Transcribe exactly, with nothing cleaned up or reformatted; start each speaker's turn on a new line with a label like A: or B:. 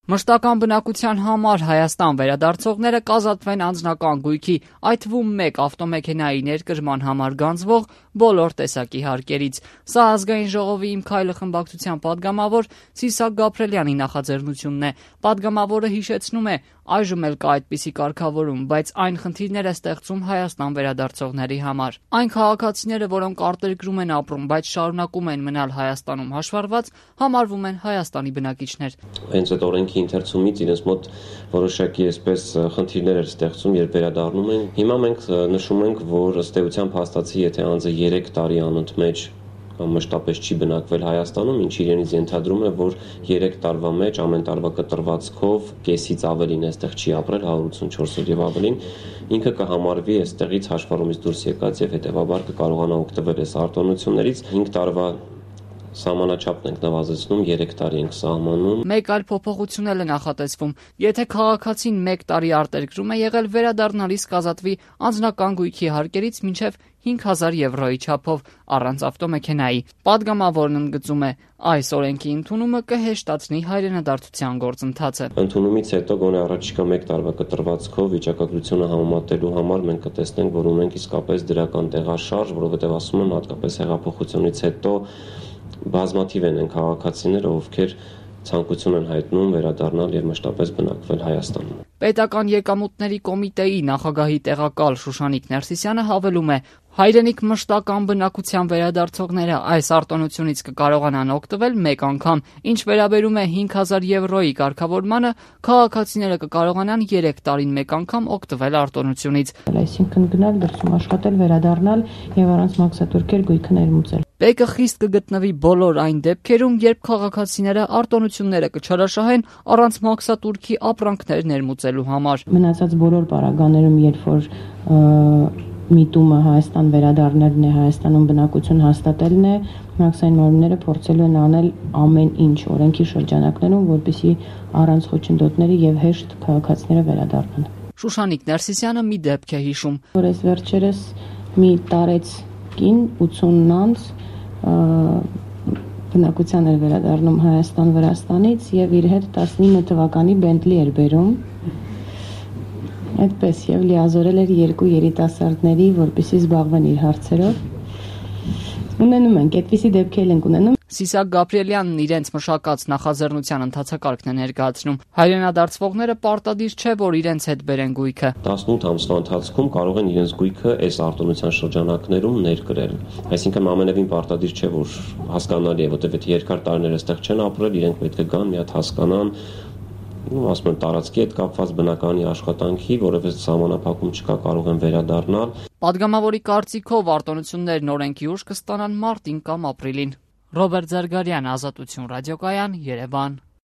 A: Մշտական բնակության համար Հայաստան վերադարձողները կազատվեն անձնական գույքի, այդ թվում մեկ ավտոմեքենայի ներկրման համար գանձվող բոլոր տեսակի հարկերից։ Սա ազգային ժողովի «Իմ քայլը» խմբակցության падգամավոր Սիսակ Գաբրելյանի նախաձեռնությունն է։ Падգամավորը հիշեցնում է, այժմ էլ կա այդպիսի կարգավորում, բայց այն խնդիրներ է ստեղծում Հայաստան վերադարձողների համար։ Այն քաղաքացիները, որոնք արտերկրում են ապրում, բայց շարունակում են մնալ Հայաստանում հաշվառված, համարվում են Հայաստանի բնակիչներ։
B: Հենց այդ օրենքի ընթերցումից իրենց մոտ որոշակի այսպես խնդիրներ էր ստեղծում, երբ վերադառնում են։ Հիմա մենք նշում ենք, որ ըստ էության փաստացի, եթե անձը երեք տարի անընդմեջ մշտապես չի բնակվել Հայաստանում, ինչ իրենից ենթադրում է, որ երեք տարվա մեջ ամեն տարվա կտրվածքով կեսից ավելին այստեղ չի ապրել, հարյուր ութսունչորս օր եւ ավելին, ինքը կհամարվի այստեղից հաշվառումից դուրս եկած եւ հետեւաբար կկարողանա օգտվել այս արտոնություններից։ հինգ տարվա Սահմանաչափն ենք նվազեցնում, երեք տարի ենք սահմանում։
A: Մեկ այլ փոփոխություն էլ է նախատեսվում։ Եթե քաղաքացին մեկ տարի արտերկրում է եղել, վերադառնալիս կազատվի անձնական գույքի հարկերից մինչև հինգ հազար եվրոյի չափով առանց ավտոմեքենայի։ Падգամավորն ընդգծում է, այս օրենքի ընդունումը կհեշտացնի հայրենադարձության գործընթացը։
B: Ընդունումից հետո գոնե առաջիկա մեկ տարվա կտրվածքով վիճակագրությունը համեմատելու համար մենք կտեսնենք, որ ունենք իսկապես դրական տեղաշարժ, որովհետև ասում եմ, հատկապես հեղափոխությունից հետո բազմաթիվ են են քաղաքացիները, ովքեր ցանկություն են հայտնում վերադառնալ եւ մշտապես բնակվել Հայաստանում։
A: Պետական եկամուտների կոմիտեի նախագահի տեղակալ Շուշանիկ Ներսիսյանը հավելում է, հայրենիք մշտական բնակության վերադարձողները այս արտոնությունից կկարողանան օգտվել մեկ անգամ, ինչ վերաբերում է հինգ հազար եվրոյի կարգավորմանը, քաղաքացիները կկարողանան երեք տարին մեկ անգամ օգտվել արտոնությունից։
C: Այսինքն գնալ դրսում աշխատել, վերադառնալ եւ առանց մաքսատուրքեր գույքը ներմուծել։
A: Բեկը խիստ կգտնվի բոլոր այն դեպքերում, երբ քաղաքացիները արտոնությունները կչարաշահեն առանց մաքսատուրքի ապրանքներ ներմուծելու համար։
C: Մնացած բոլոր պարագաներում, երբ որ միտումը Հայաստան վերադառնալն է, Հայաստանում բնակություն հաստատելն է, մաքսային մարմինները փորձելու են անել ամեն ինչ օրենքի շրջանակներում, որպեսզի առանց խոչընդոտների եւ հեշտ քաղաքացիները վերադառնան։
A: Շուշանիկ Ներսիսյանը մի դեպք է հիշում,
C: որ այս վերջերս մի տարեց կին ութսուն անց բնակության էր վերադառնում Հայաստան Վրաստանից եւ իր հետ տասնինը թվականի Bentley էր բերում։ Այդպես եւ լիազորել էր երկու երիտասարդների, որպեսզի զբաղվեն իր հարցերով։ Ունենում ենք, այդպիսի դեպքեր ենք ունենում։
A: Սիսակ Գաբրելյանն իրենց մշակած նախաձեռնության ընթացակարգն է ներկայացնում։ Հայրենադարձվողները պարտադիր չէ, որ իրենց հետ բերեն գույքը։
B: տասնութ ամսվա ընթացքում կարող են իրենց գույքը այս արտոնության շրջանակներում ներկրել։ Այսինքն ամենևին պարտադիր չէ, որ հասկանալի է, որտեղ եթե երկար տարիներ այստեղ չեն ապրել, իրենք պետք է գան, մի հատ հասկանան, ասում են տարածքի հետ կապված բնականի աշխատանքի, որովհետեւ սահմանափակում չկա, կարող են վերադառնալ։
A: Падգամավորի կարծիքով արտոնություններն օրենքի ուժ կստանան մարտին կամ ապրիլին։ Ռոբերտ Զարգարյան, Ազատություն ռադիոկայան, Երևան։